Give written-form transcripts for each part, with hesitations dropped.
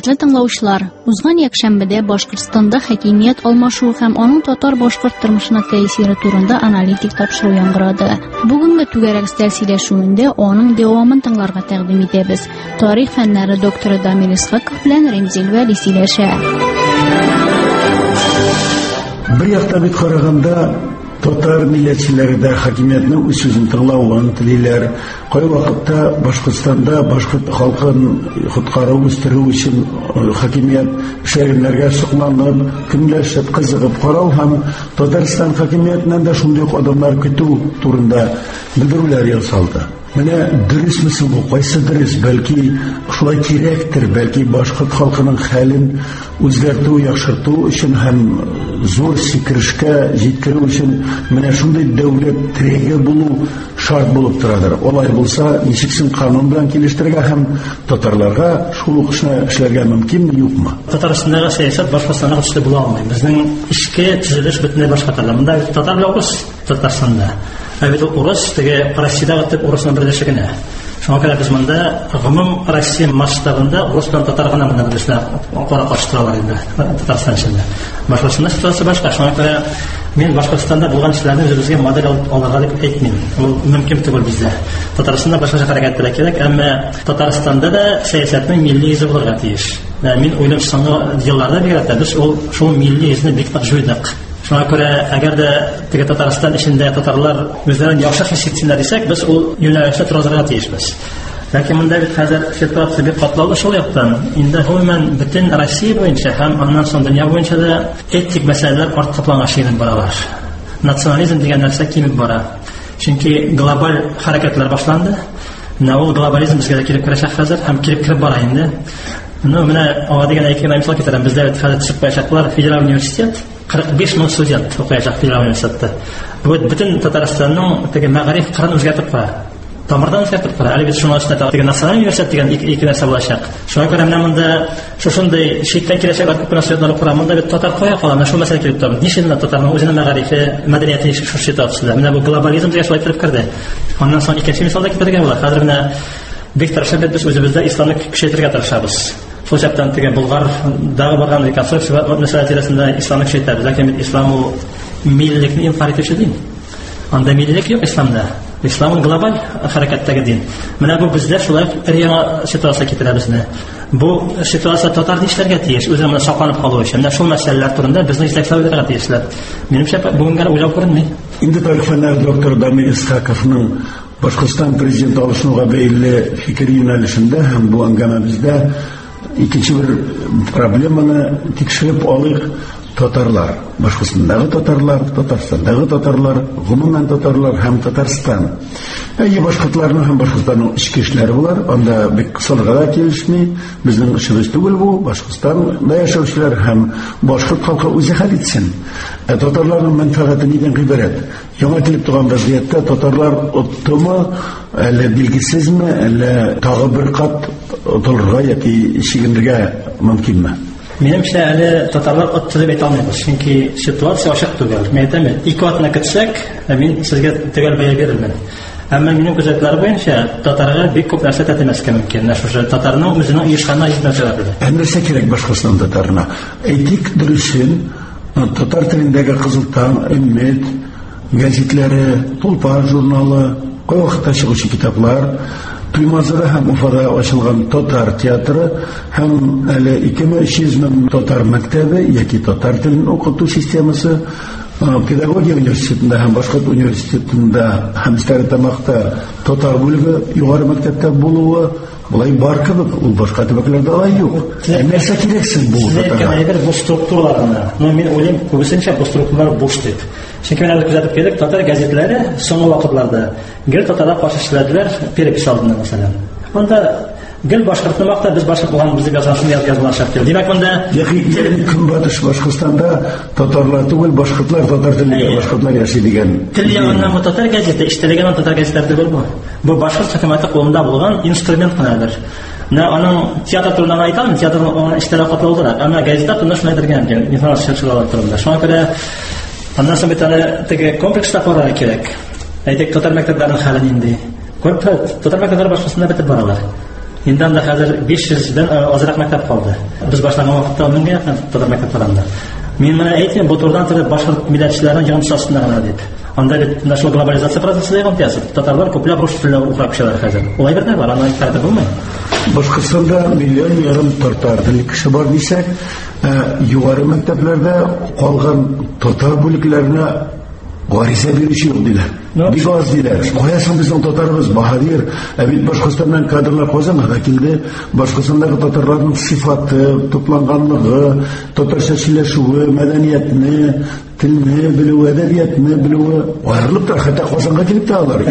Хөрмәтле тыңлаучылар, узган якшәмбедә Башкортстанда хакимият алмашуы һәм аның татар-башкорт тормышына тәэсире турында аналитик тапшыру яңгырады. Бүгенге түгәрәк стәл сөйләшүендә аның дәвамын тыңларга тәкъдим итәбез. Тарих фәннәре докторы Дамир Исхаков белән Ремзил Вәли сөйләшә. Бер якта бит караганда татар милләтчеләре дә хакимиятне үз сүзен тыңлауын телиләр. Кай вакытта Башкортстанда башкорт халкын коткару үстерү өчен хакимият шәһәрләргә сокланып, көнләшеп, кызыгып карау һәм Татарстан хакимиятеннән дә шундый адымнар көтү турында белдерүләр ясалды. Менә дөресме бу? Кайсы дөрес? Бәлки шулай кирәктер, бәлки башкорт халкының хәлен үзгәртү, яхшырту өчен һәм зур сикерешкә җиткерү өчен менә шундый дәүләт тирәге булу шарт булып торадыр. Алай булса, ничексен канун белән килештерергә һәм татарларга шул ук эшләргә мөмкинме, юкмы? Татарстандагы сәясәт Башкортстанга төсле була алмый. Безнең эчке төзелеш бөтенләй башка төрле. Монда татар белән урыс Татарстанда. Әбит урыс теге Россиядә тип урысның берләшегенә. Шуңа күрә без монда гомум Россия масштабында урыс белән татар гына монда берләшә. Кара каштыралар инде Татарстан эчендә. Башкортстанда ситуация башка. Шуңа күрә мен Башкортстанда булган эшләрне үзебезгә модель алырга дип әйтмим. Ул мөмкин түгел бездә. Татарстанда башка хәрәкәтләр кирәк, әмма Татарстанда да сәясәтнең милли йөзе булырга тиеш. Мин уйлыйм, соңгы елларда бигрәк без шул милли йөзне бик нык җуйдык. Шуңа күрә, әгәр дә теге Татарстан эчендә татарлар үзләрен яхшы хис итсеннәр дисәк, без ул юнәлештә торырга тиешбез. Ләкин монда бит хәзер ситуация бик катлаулы шул яктан. Инде гомумән бөтен Россия буенча һәм аннан соң дөнья буенча да этик мәсьәләләр артка планга чыгып баралар. Национализм дигән нәрсә кимеп бара. Чөнки глобаль хәрәкәтләр башланды. Ул глобализм безгә килеп керәчәк хәзер һәм килеп бара инде. Менә аңа дигән әйткән мисал китерәм. Бездә бит хәзер төшеп куячаклар федераль университет. 45 мең студент укыячак федераль университетта. Бөтен Татарстанның теге мәгариф кырын үзгәртеп куя. Тамырдан үзгәртеп куя. Әле бит шуның өстенә теге националь университет дигән ике нәрсә булачак. Шуңа күрә менә монда шушындай шиктән киләчәк университетлар кура. Монда бит татар кая кала? Менә шул мәсьәлә килеп тора. Ничек татарның үзенең мәгарифе, мәдәнияте шушы ситуациядә? Менә бу глобализм дигән шулай килеп керде. Аннан соң икенче мисалда китерергә була. Хәзер менә бик тырышып без үзебездә исламны көчәйтергә тырышабыз. Фочаптан теге Булгардагы барган реконструкция мәсьәлә тирәсендә исламны көчәйтәбез. Ләкин ислам ул миллекне инкар итүче дин. Анда миллек юк исламда. Ислам глобаль хәрәкәттәге дин. Менә бу бездә шулай яңа ситуация китерә безне. Бу ситуация татар нишләргә тиеш, үзенә сакланып калу өчен. Менә шул мәсьәләләр турында безнең җитәкчеләргә тиешләр. Минемчә бүгенгә уйлап күренми. Инде тарих фәннәре доктор Дамир Исхаковның Башкортстан президенты алышуга бәйле фикер юнәлешендә һәм бу әңгәмәбездә икенче бер проблеманы тикшереп алыйк. Татарлар, Башкортстандагы татарлар, Татарстандагы татарлар, гомумән татарлар һәм Татарстан. Башкортларның һәм Башкортстанның ички эшләре булар, анда бик кысаларга да килешми. Безнең эшебез түгел бу, Башкортстанда яшәүчеләр һәм башкорт халкы үзе хәл итсен. Татарларның мәнфәгате нидән гыйбарәт? Яңа килеп торган вазгыятьтә татарлар оттымы, әллә билгесезме, әллә тагы бер кат отылырга яки чигенергә мөмкинме? Минемчә, әле татарлар оттырып әйтә алмыйбыз, чөнки ситуация ачык түгел. Мен әйтәм, ике атна көтсәк, мин сезгә төгәл бәя бирермен. Әмма минем күзәтләр буенча татарга бик күп нәрсә тәтемәскә мөмкин. Шушы татарның үзенең оешканына җитмәүчеләр. Нәрсә кирәк Башкортстан татарына? Әйтик дөресен, татар телендәге Кызыл таң, Өммет гәзитләре, Тулпар журналы, кай вакытта чыгучы китаплар, Туймазыда һәм Уфада ачылган татар театры һәм әле 2300 мең татар мәктәбе яки татар телен укыту системасы педагогия университетында һәм башка университетында һәм Стәрлетамакта татар бүлеге югары мәктәптә булуы булай бар кебек, ул башка төбәкләрдә алай юк. Нәрсә кирәксен бу татарга? Бу структураларына. Мин уйлыйм, күбесенчә бу структуралар буш дип. Чөнки менә күзәтеп килдек, татар газетләре соңгы вакытларда гел татарга каршы эшләделәр, перепись алдында мәсәлән. Монда гел башкортны вакытта без башкорт булган безгә язган язган шәкел. Димәк, монда Көнбатыш Башкортстанда татарлар түгел, башкортлар татар телендә башкортлар яши дигән. Тел ягыннан бу татар газеты иштелгән татар газетләр түгел бу. Бу башкорт хөкүмәте кулында булган инструмент кынадыр. Аның театр турында әйтәм, театрның эштәлә катнашалар. Әмма газета турында шулай дигән, информация чыгаралар турында. Шуңа күрә аннан соң бит әле теге комплекста карарга кирәк. Әйтик, татар мәктәпләренең хәлен инде. Татар мәктәпләре Башкортстанда бетеп баралар. Инде анда хәзер 500-дән азрак мәктәп калды. Без башлаган вакытта 1000-га якын татар мәктәпләрендә. Мин менә әйтәм, бу турыдан туры башкорт милләтчеләренең җанысы астында гына дип. Анда бит нашлы глобализация процессы дигән тәэсир. Татарлар күпләп рус телендә укып кешеләр хәзер. Улай бер дә бар, аны әйтәргә булмый. Башкортстанда миллион ярым татар телле кеше бар дисәк, югары мәктәпләрдә калган татар бүлекләренә гариза бирүче юк диләр. Бик аз диләр. Каясың безнең татарыбыз Баһадир, бит Башкортстаннан кадрлар Казанга килде. Башкортстандагы татарларның сыйфаты, тупланганлыгы, татарча сөйләшүе, мәдәниятне, телне белү, әдәбиятны белү, аерылып та хәтта Казанга килеп тә алар.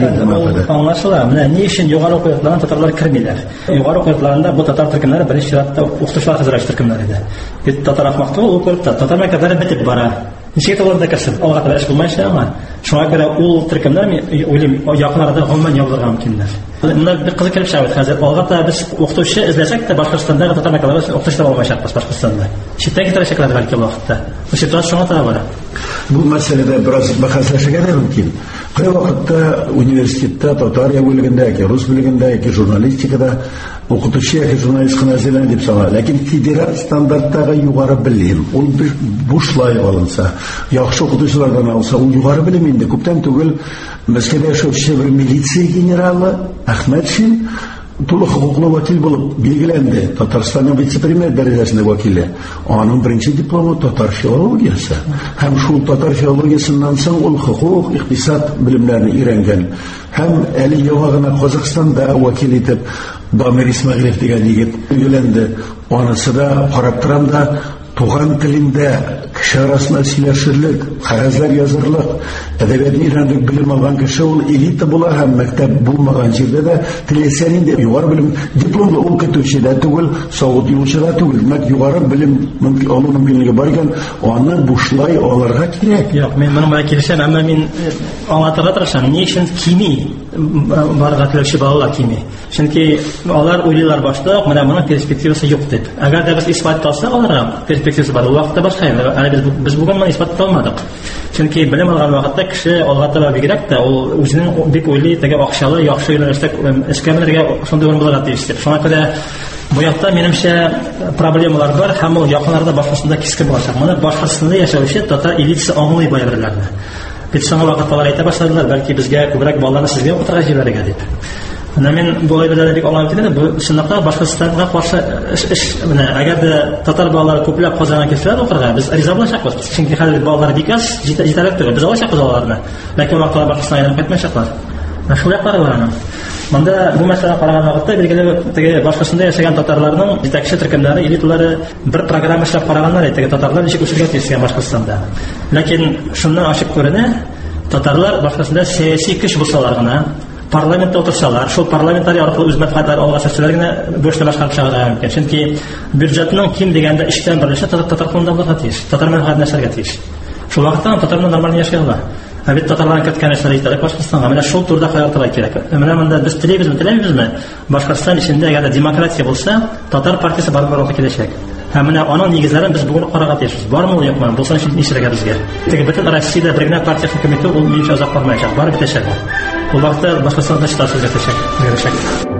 Аңлашыла. Менә ни өчен югары уку йортларына татарлар кермиләр? Югары уку йортларында бу татар төркемнәре беренче чиратта укытучылар хәзерләш төркемнәре иде. Бит татар ахмакты ул көртә, татар мәктәпләре бетеп бара. Ничек булырда кешем? Алга таба эш булмайча, ама шуңа күрә ул төркемнәр уйлыйм, якын арада гомумән ябылырга мөмкиннәр. Монда бик кызык килеп чыга хәзер. Алга та без укытучы эзләсәк тә Башкортстанда татар мәктәпләрендә укытучылар булмаячак Башкортстанда. Читтән китерәчәкләр бәлки вакытта. Бу ситуация шуңа таба бара. Бу мәсьәләдә бераз бәхәсләшергә дә мөмкин. Кай вакытта университетта татар бүлегендә, яки рус бүлегендә, яки журналистикада укытучы яки журналист кына әзерләнә дип сала. Ләкин федераль стандарттагы югары белем, ул бушлай алынса, яхшы укытучылардан алса, ул югары белем инде. Күптән түгел Мәскәүдә яшәүче бер милиция генералы Әхмәтшин тулы хукуклы вәкил булып билгеләнде. Татарстанның вице-премьер дәрәҗәсендә вәкиле. Аның беренче дипломы татар филологиясе. Һәм шул татар филологиясыннан соң ул хукук, икътисад белемнәрен өйрәнгән. Һәм әле яңа Казакстанда вәкил итеп Дамир Исмәгыйлев дигән егет билгеләнде. Анысы да карап торам да туган телендә кеше арасында сөйләшерлек, кәгазьләр язырлык, әдәбиятны өйрәнерлек белем алган кеше ул элита була һәм мәктәп булмаган җирдә дә теләсәң инде югары белем дипломлы ул көтүче дә түгел, савыт юучы да түгел, мәк югары белем мөмкин алу мөмкинлеге бар икән, аны бушлай алырга кирәк. Юк, мин моның белән килешәм, әмма мин аңлатырга тырышам, ни өчен кими барга теләүче балалар кими. Чөнки алар уйлыйлар башта, менә моның перспективасы юк дип. Әгәр дә без исбатласак аларга перспективасы бар, вакытта башка инде. Әле без бүген моны исбатлаmadык. Чөнки белем алган вакытта кеше алга таба бигрәк тә ул үзенең бик уйлый, теге акчалы, яхшы юнәлештә эшкә менергә шундый урын булырга тиеш дип. Шуңа күрә бу якта минемчә проблемалар бар һәм ул якыннарда Башкортстанда кискен булачак. Моны Башкортстанда яшәүче татар элитасы аңлый бу әйберләрне. Бит соңгы вакытлар әйтә башладылар, бәлки безгә күбрәк балаларны сезгә укытырга җибәрергә дип. Менә мин бу әйберләрне бик аңлап киттем. Бу чынлыкта Башкортстанга каршы эш менә әгәр дә татар балалары күпләп Казанга килсәләр укырга, без риза булачакбыз. Чөнки хәзер балалар бик аз, җитәрлек түгел. Без алачакбыз аларны. Ләкин вакытлар Башкортстанга кайтмаячаклар. Шулай каралар. Монда бу мәсьәләгә караган вакытта билгеле теге Башкортстанда яшәгән татарларның җитәкче төркемнәре, элитлары бер программа эшләп караганнар, теге татарлар ничек үсәргә тиеш Башкортстанда. Ләкин шуннан ачык күренә, татарлар Башкортстанда сәяси көч булсалар гына, парламентта утырсалар, шул парламентарий аркылы үз мәнфәгатьләре алга чыгсалар гына бу эшне башкарып чыгарга мөмкин. Чөнки бюджетның ким дигәндә 3тән 1 татар телендә булырга тиеш, татар мәнфәгатенә эшләргә тиеш. Шул вакытта татарлар нормаль яшәй ала. Бит татарларның көткән эшләре итәрәк Башкортстанга. Менә шул турда хаятырга кирәк. Менә монда без теләйбезме? Башкортстан ичендә әгәр демократия булса, татар партиясе барып киләчәк. Һәм менә аның нигезләрен без бүген карарга тиешбез. Бармы ул юкмы? Булса ничәргә безгә? Теге бөтен Россиядә бер генә партия хөкүмәте ул ничә озак бармаячак, барып бетәчәк. Ул вакытта Башкортстанда ситуация үзгәрәчәк.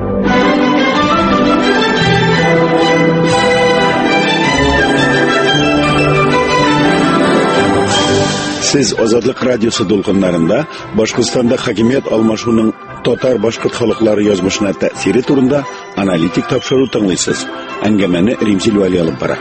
Siz Azadlık Radyosu dolqınlarında Başkırstanda hakimiyet almasının Tatar Başkırt халыклары язмышына тәэсире турында аналитик тапшыру тыңлыйсыз. Әңгәмәне Римзил Вали алып бара.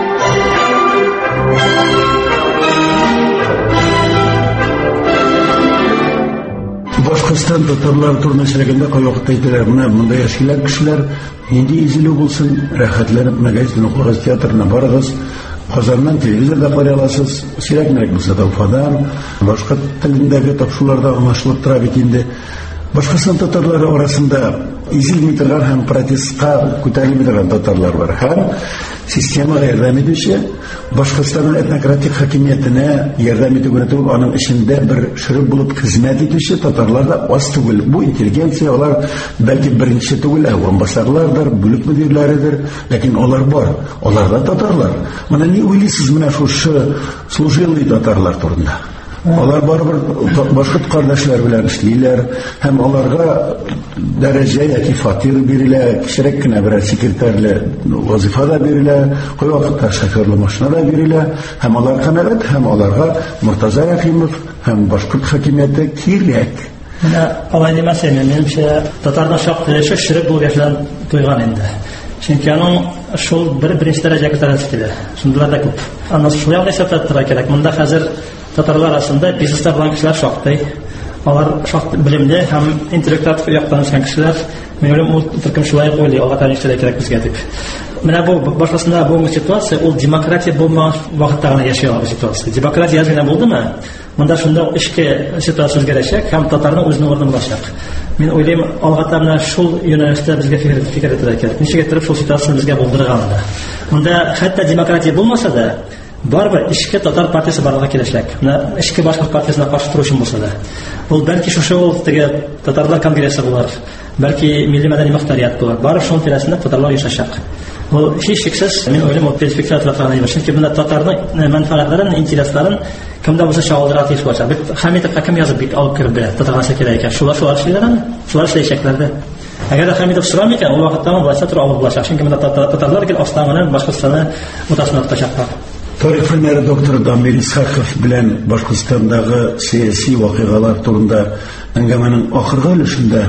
Башкортстан татарлар турында сөйләгәндә кай вакытта әйтәләр, монда яшәгән кешеләр инде изелү булсын, рәхәтләнеп мәгазин укыгыз, театрына барыгыз. Казаннан телевизорда карый аласыз, сирәкмәрәк булса да Уфадан, башка телендәге тапшыруларда аңлашылып тора бит инде. Башкортстан татарлары арасында изелми торган һәм протестка күтәрелми торган татарлар бар. Һәм системага ярдәм итүче, Башкортстанның этнократик хакимиятенә ярдәм итүгә түгел, аның эчендә бер шырып булып хезмәт итүче татарлар да аз түгел. Бу интеллигенция, алар бәлки беренче түгел, урынбасарлардыр, бүлек мөдирләридер, ләкин алар бар. Алар да татарлар. Менә ни уйлыйсыз менә шушы служилый татарлар турында? Алар барыбер башка кардәшләр белән эшлиләр, һәм аларга дәрәҗә яки фатир бирелә, кичерәк кенә бер секретарьле вазифа да бирелә, кай вакытта шоферлы машина да бирелә, һәм алар канәгать, һәм аларга Муртаза Рәхимов һәм башкорт хакимияте кирәк. Менә алай димәсәм, минемчә, татарда шактый ширек булып яшәгән туйган инде. Чөнки аның шул беренче дәрәҗәгә күтәрелеп килә. Шундыйлар да күп. Аннан шулай исәпләтергә кирәк. Монда хәзер татарлар арасында бизнеста булган кешеләр шактый. Алар шактый белемле һәм интеллектуаль яктан үскән кешеләр. Минем ул төркем шулай уйлый, алга таба эшләргә кирәк безгә дип. Менә бу башкасында бу ситуация, ул демократия булмаган вакытта гына яши алган ситуация. Демократия генә булдымы? Монда шунда эшкә ситуация үзгәрәчәк һәм татарның үзенең урыны булачак. Мин уйлыйм, алга таба шул юнәлештә безгә фикер итәргә кирәк. Ничек итеп шул ситуацияны безгә булдырган да. Монда хәтта демократия булмаса да, барбыр эшкә татар партиясе барлыгы киләчәк. Менә эшкә башкорт партиясына каршы торучы булса да. Ул бәлки шушы теге татарлар конгрессы булыр. Бәлки милли мәдәни мөхтәрият булыр. Бары шуның тирәсендә татарлар яшәшәк. Ул һичшиксез, мин уйлыйм, ул перспектива тарафынан яшәшәк. Чөнки монда татарның мәнфәгатьләрен, интересларын кемдә булса чагылдыра тиеш булачак. Бит Хәмитов хаким язып бит алып кирде. Татарга сәкелә икән. Шулар эшләрләрме? Шулар эшләячәкләрдә. Әгәр Хәмитов сорамый икән, ул вакытта булса тора алып булачак. Чөнки монда татарлар гел астаңынан Башкортстанны мутасына тотачаклар. Тарих фәннәре докторы Дамир Исхаков белән Башкортстандагы сияси вакыйгалар турында әңгәмәнең ахыргы өлешендә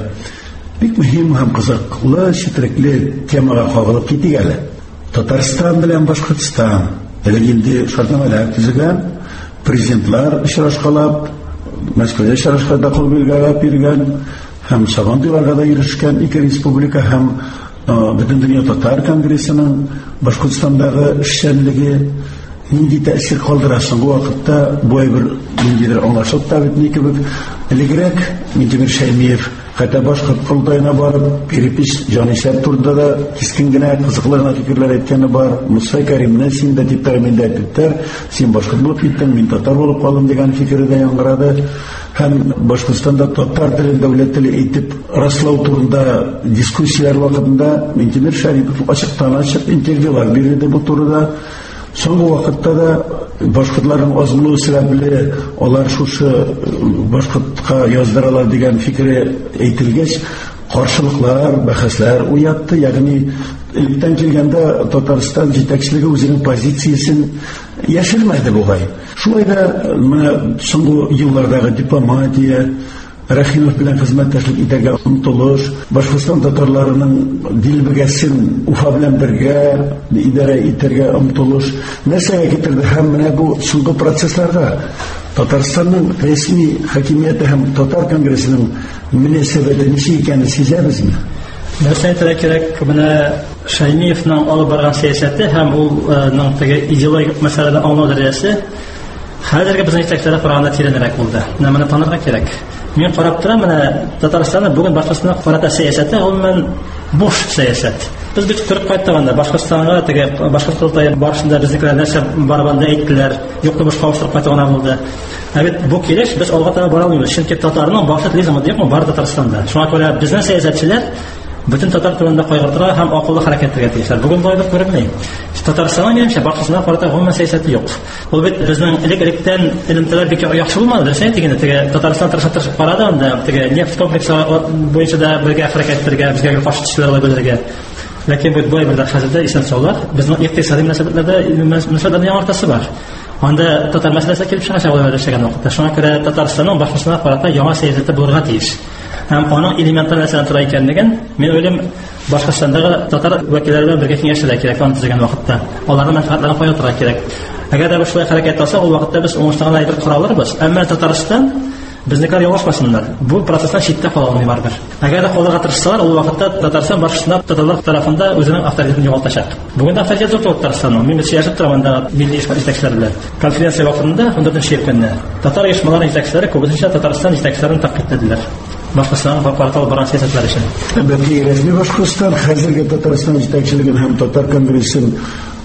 бик мөһим һәм кызыклы четерекле темага кагылып китик әле. Татарстан белән Башкортстан инде шартнамалар төзегән, президентлар очрашкалап, Мәскәүдә очрашканда кул биргән һәм сагындыларга да ирешкән ике республика һәм бөтен дөнья татар конгрессының Башкортстандагы эшчәнлеге нинди тәэсир калдырасың бу вакытта бу бер ниндидер аңлашылып та битми кебек. Элегрәк Минтимер Шәймиев хәтта башкорт кылтайына барып, перепись җанисәп турында да кискен генә кызыклы гына фикерләр әйткәне бар. Муса Кәримне син дә дип тәэмин иттеләр. Син башкорт булып киттең, мин татар булып калдым дигән фикере дә яңгырады. Һәм Башкортстанда татар телен дәүләт теле итеп раслау турында дискуссияләр вакытында Минтимер Шәймиев ачыктан-ачык интервьюлар бирде бу турыда. Соңгы вакытта да башкортларның азмылу сәбәпле алар шушы башкортка яздыралар дигән фикере әйтелгәч, каршылыклар, бәхәсләр уятты. Ягъни илектән килгәндә Татарстан җитәкчелеге үзенең позициясен яшермәде бугай. Шулай да менә соңгы еллардагы дипломатия, Рәхимов белән хезмәттәшлек итәргә омтылыш, Башкортстан татарларының дил бәгәсен Уфа белән бергә идарә итәргә омтылыш нәрсәгә китерде һәм менә бу соңгы процессларда Татарстанның рәсми хакимияте һәм татар конгрессының мөнәсәбәте ничек икәнен сизәбезме? Нәрсә әйтергә кирәк, менә Шәймиевның алып барган сәясәте һәм ул теге идеологик мәсьәләдә аңлау дәрәҗәсе хәзерге безнең җитәкчеләр караганда тирәнрәк булды. Менә танырга кирәк. Мин карап торам, менә Татарстанның бүгін Башкортстанга карата сәясәте гомумән буш сәясәт. Без бит күреп кайттыганда Башкортстанга теге башкорт кылтайы барышында безнекеләр нәрсә барганда әйттеләр, юкты буш кавыштырып кайтган булды. Бит бу килеш без алга таба бара алмыйбыз. Чөнки татарның башкорт лизмы юкмы бар Татарстанда. Шуңа күрә безнең сәясәтчеләр бөтен татар турында кайгыртырга һәм акыллы хәрәкәт итәргә тиешләр. Бүген бу әйбер күренми. Татарстанның минемчә Башкортстанга карата гомумән сәясәте юк. Ул бит безнең элек-электән элемтәләр бик яхшы булмады. Дөресен әйтгәндә, теге Татарстан тырышып карады анда, теге нефть комплексы буенча да бергә хәрәкәт итәргә, безгә каршы төшләргә белергә. Ләкин бу бер хәзердә исән саулар, безнең икътисади мөнәсәбәтләрдә яңартасы бар. Анда татар мәсьәләсе килеп чыга шагыйлар яшәгән вакытта. Шуңа күрә Татарстанның Башкортстанга карата яңа сәясәте булырга тиеш. Һәм аның элементар нәрсәләр тора икәнлеген мин уйлыйм, Башкортстандагы татар вәкилләре белән бергә киңәшләргә кирәк аны төзегән вакытта. Аларның мәнфәгатьләрен куя кирәк. Әгәр дә шулай хәрәкәт алса, ул вакытта без уңышлыгына әйбер каралырбыз. Әмма Татарстан безнекәр ялгышмасыннар. Бу процесстан читтә кала алмый барбыр. Әгәр дә калырга тырышсалар, ул вакытта Татарстан Башкортстан татарлар тарафында үзенең авторитетын югалтачак. Бүген дә авторитет зур Татарстанның. Мин яшәп торам анда милли җитәкчеләр белән. Конференция вакытында 14 көнне татар оешмалары җитәкчеләре күбесенчә Татарстан җитәкчеләрен тәкъдимләделәр. Башкортстан портал баран сәясәтләр өчен. Бәлки рәсми Башкортстан хәзерге Татарстан җитәкчелеген һәм татар конгрессын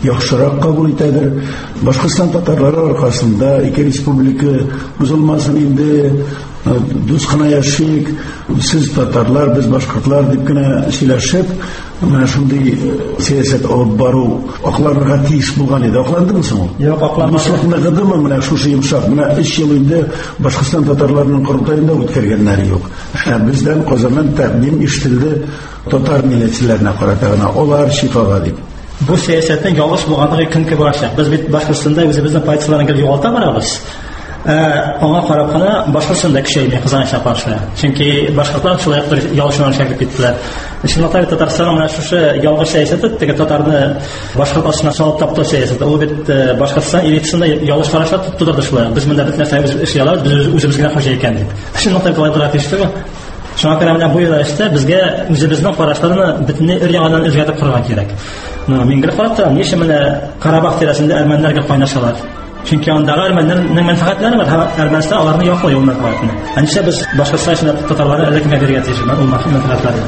яхшырак кабул итәдер. Башкортстан татарлары аркасында ике республика бузылмасын инде, дус кына яшик, сез татарлар, без башкортлар дип кенә сөйләшеп, менә шундый сәясәт алып бару акларга тиеш булган иде. Акландымы соң ул? Юк, акламадым. Нагадымы менә шушы йомшак, менә 3 ел инде Башкортстан татарларының курултаенда үткәргәннәре юк. Бездән Казаннан тәкъдим ишетелде татар милләтчеләренә карата гына, алар шифага дип. Бу сәясәтнең ялгыш булганлыгы кемгә барачак? Без бит Башкортстанда үзебезнең позицияларны югалта барабыз. Аңа карап кына Башкортстанда көчәйми кызганычка каршы. Чөнки башкортлар шулай ук ялгышларын шәкерт иттеләр. Чынлыкта Татарстан менә шушы ялгыш сәясәте теге татарны башкорт астына салып таптау сәясәте. Ул бит Башкортстан элитасында ялгыш карашлар тудырды шулай. Без монда бит нәрсә эш ялабыз, без үзебезгә хаҗа икән дип. Чынлыкта болай булырга тиештеме? Шуңа күрә менә бу юнәлештә безгә үзебезнең карашларны бөтенләй өр-ягыннан үзгәртеп корырга кирәк. Мин генә карап торам, нишле менә Карабах тирәсендә әрмәннәргә кайнашалар. Чөнки андагы әрмәннәрнең мәнфәгатьләре бар, Әрмәнстан аларны яклый ул мәнфәгатьне. Әничә без Башкортстан өчен татарларны әллә кемгә бирергә тиешбез ул мәнфәгатьләрне.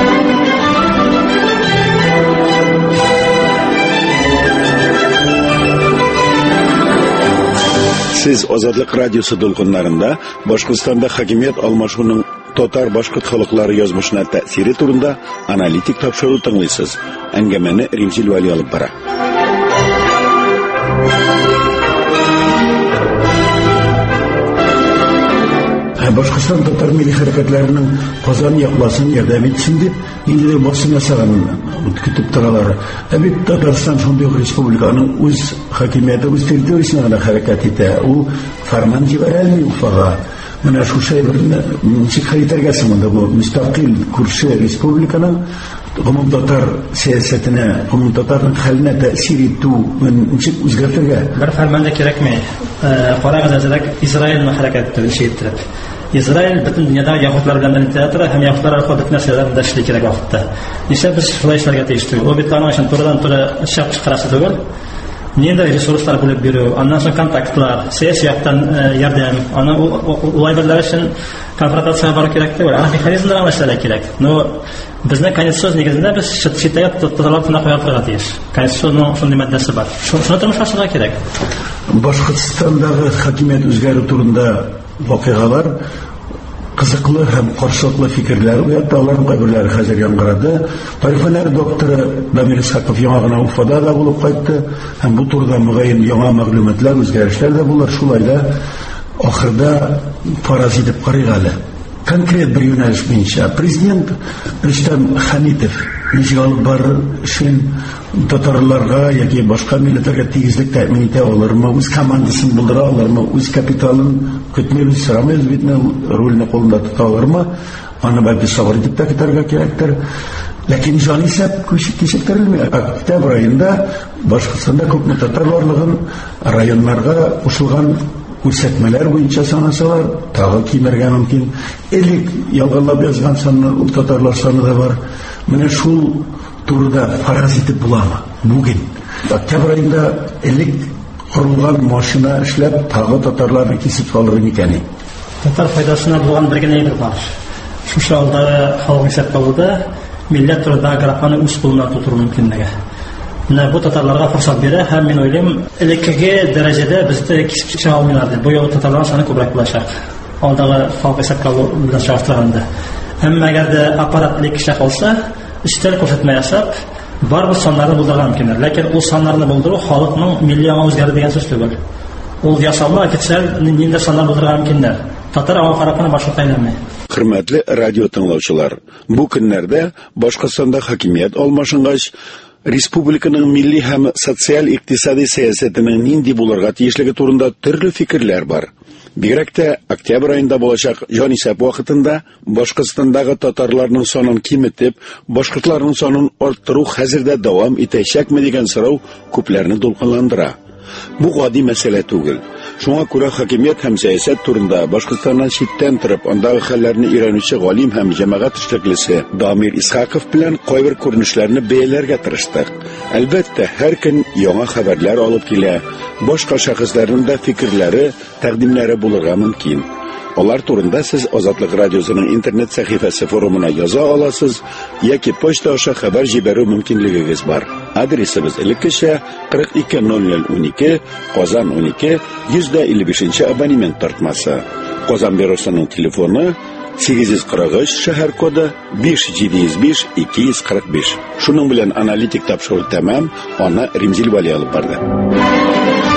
Сез Азатлык радиосы дулкыннарында Башкортстанда хакимият алмашуның татар-башкорт халыклары язмышына тәэсире турында аналитик тапшыру тыңлыйсыз. Әңгәмәне Римзил Вали алып бара. Башкортстан татар милли хәрәкәтләренең Казан якласын ярдәм итсен дип, инде басым ясаган көтеп торалар. Бит Татарстан шундый республиканың үз хакимияте, үз территориясында хәрәкәт итә. Ул фарман җибәрәлми Уфага. Менә шушы ничек хәйтергә сымында бу мөстәкыйль күрше республиканың гомум татар сәясәтенә, гомум татарның хәленә тәэсир итү ничек үзгәртергә? Бер фәрманда кирәкми. Карагыз әзрәк Израиль хәрәкәте иттереп. Израиль бөтен дөньяда яһудлар белән театры һәм яһудлар аркылы бөтен нәрсәләрне дә эшли кирәк вакытта. Нишләп без шулай эшләргә тиештек? Ул бит аның өчен турыдан-туры шәп чыгарасы түгел. Нинди ресурслар бүлеп бирү, аннан соң контактлар, сәяси яктан ярдәм, аны улай берләр өчен конфронтация бар кирәк түгел. Аны механизмнар эшләргә кирәк. Но безнең конституция нигезендә без шитәгә татарлар кына куярга тиеш. Конституциянең шундый маддәсе бар. Шуны тормышка ашырга кирәк. Башкортстандагы хакимият үзгәрү турында вакыйгалар кызыклы һәм каршылыклы фикерләр уятты. Аларның кайберләре хәзер яңгырады. Тарихфәннәр докторы Дамир Исхаков яңа гына Уфада да булып кайтты. Һәм бу турыда мөгаен яңа мәгълүматлар, үзгәрешләр дә булыр. Шулай да ахырда фараз итеп карыйк әле. Конкрет бер юнәлеш буенча президент Рөстәм Хәмитов ничек алып барыр өчен татарларга яки башка милләтләргә тигезлек тәэмин итә алырмы, үз командасын булдыра алырмы, үз капиталын көтмәле сорамыз битне рольне кулында тота алырмы, аны бәлки сабыр итеп тә көтәргә кирәктер. Ләкин җанисәп кичектерелми. Октябрь аенда Башкортстанда күпме татар барлыгын районнарга кушылган күрсәтмәләр буенча санасалар, тагы кимергә мөмкин. Элек ялганлап язган санны татарлар саны да бар. Менә шул турыда фараз итеп буламы? Бүген октябрь аенда элек корылган машина эшләп тагы татарларны кисеп алыр микәни? Татар файдасына булган бер генә әйбер бар. Шушы алда халык исәпкә алуда милләт турында графаны үз кулына тутыру мөмкинлеге. Менә бу татарларга форсат бирә һәм мин уйлыйм, элеккеге дәрәҗәдә бездә кисеп чыга алмыйлар дип. Бу юлы татарлар саны күбрәк булачак. Алдагы халык исәпкә алу белән чагыштырганда. Әмма әгәр дә аппарат элек кичә калса, өстәл күрсәтмә ясап, бар бу саннарны булдырган мөмкинләр. Ләкин ул саннарны булдыру халыкның милли аңа үзгәрде дигән сүз түгел. Ул ясалма официаль нинди саннар булдырган мөмкинләр. Татар аңа карап башка әйләнмәй. Хөрмәтле радио тыңлаучылар, бу көннәрдә Башкортстанда хакимият алмашынгач, республиканың милли һәм социаль-икътисади сәясәтенең нинди булырга тиешлеге турында төрле фикерләр бар. Бигрәк тә октябрь аенда булачак җанисәп вакытында Башкортстандагы татарларның санын киметеп, башкортларның санын арттыру хәзердә дәвам итәчәкме дигән сорау күпләрне дулкынландыра. Бу гади мәсьәлә түгел. Шуңа күрә хакимият һәм сәясәт турында Башкортстаннан читтән торып, андагы хәлләрне өйрәнүче галим һәм җәмәгать эшлеклесе Дамир Исхаков белән кайбер күренешләрне бәяләргә тырыштык. Әлбәттә, һәр көн яңа хәбәрләр алып килә. Башка шәхесләрнең дә фикерләре, тәкъдимнәре булырга мөмкин. Алар турында сез Азатлык радиосының интернет сәхифәсе форумына яза аласыз яки почта аша хәбәр җибәрү мөмкинлегегез бар. Адресimiz элеккечә 420012 Казан 12 155 абонемент тартмасы. Казан бюросының телефоны 843 шәһәр коды 5705 245. Шуның белән аналитик тапшыру тәмам, аны Римзил Вали алып барды.